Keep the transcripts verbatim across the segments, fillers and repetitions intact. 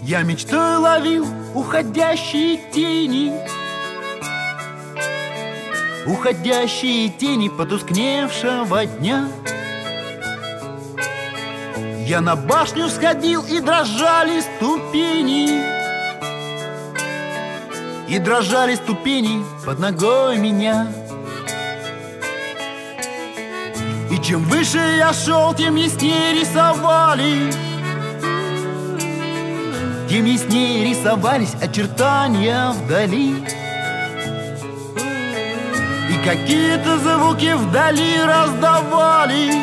Я мечтой ловил уходящие тени, уходящие тени потускневшего дня. Я на башню сходил, и дрожали ступени, и дрожали ступени под ногой меня. И чем выше я шел, тем яснее рисовались, тем яснее рисовались очертания вдали. И какие-то звуки вдали раздавались,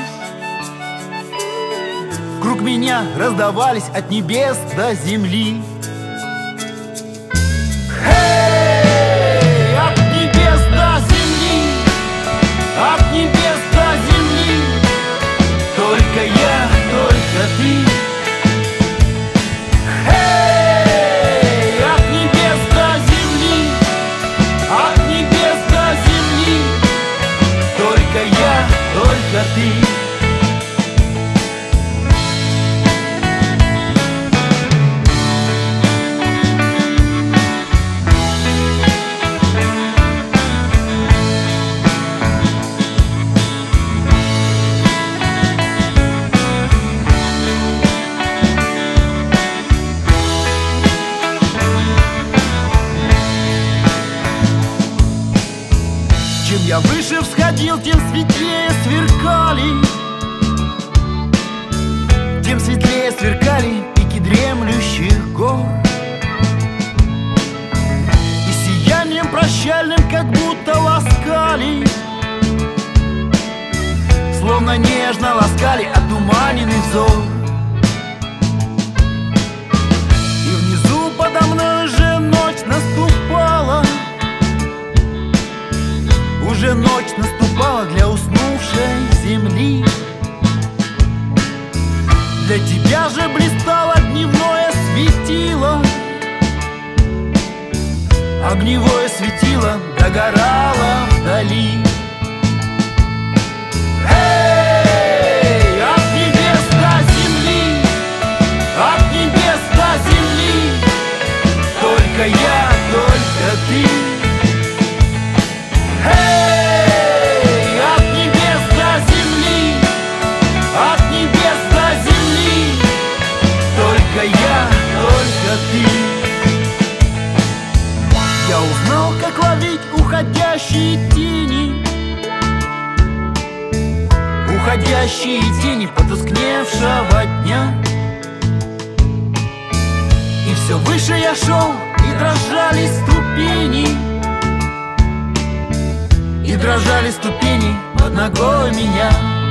вокруг меня раздавались от небес до земли. Эй, от небес до земли, от небес до земли, только я, только ты. Эй, от небес до земли, от небес до земли, только я, только ты. Чем я выше всходил, тем светлее сверкали, тем светлее сверкали пики дремлющих гор. И сиянием прощальным как будто ласкали, словно нежно ласкали отуманенный взор. И внизу подо мной уже ночь наступала, уже ночь наступала для уснувшей земли. Для тебя же блистало дневное светило, огневое светило догорало вдали. Эй, от небес до земли, от небес до земли, только я, только ты. Эй, от небес до земли, от небес до земли, только я, только ты. Я узнал, как ловить уходящие тени, уходящие тени потускневшего дня. И все выше я шел, и дрожали ступени, и дрожали ступени под ногой меня.